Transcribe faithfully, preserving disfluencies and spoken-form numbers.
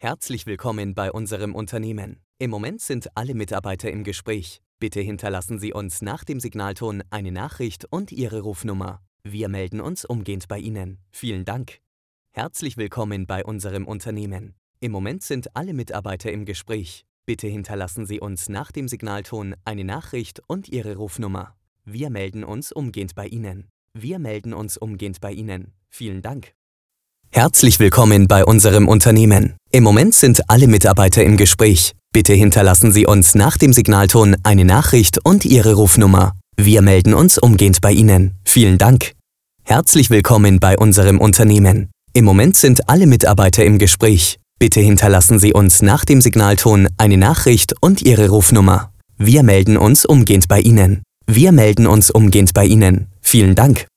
Herzlich willkommen bei unserem Unternehmen. Im Moment sind alle Mitarbeiter im Gespräch. Bitte hinterlassen Sie uns nach dem Signalton eine Nachricht und Ihre Rufnummer. Wir melden uns umgehend bei Ihnen. Vielen Dank. Herzlich willkommen bei unserem Unternehmen. Im Moment sind alle Mitarbeiter im Gespräch. Bitte hinterlassen Sie uns nach dem Signalton eine Nachricht und Ihre Rufnummer. Wir melden uns umgehend bei Ihnen. Wir melden uns umgehend bei Ihnen. Vielen Dank. Herzlich willkommen bei unserem Unternehmen. Im Moment sind alle Mitarbeiter im Gespräch. Bitte hinterlassen Sie uns nach dem Signalton eine Nachricht und Ihre Rufnummer. Wir melden uns umgehend bei Ihnen. Vielen Dank. Herzlich willkommen bei unserem Unternehmen. Im Moment sind alle Mitarbeiter im Gespräch. Bitte hinterlassen Sie uns nach dem Signalton eine Nachricht und Ihre Rufnummer. Wir melden uns umgehend bei Ihnen. Wir melden uns umgehend bei Ihnen. Vielen Dank.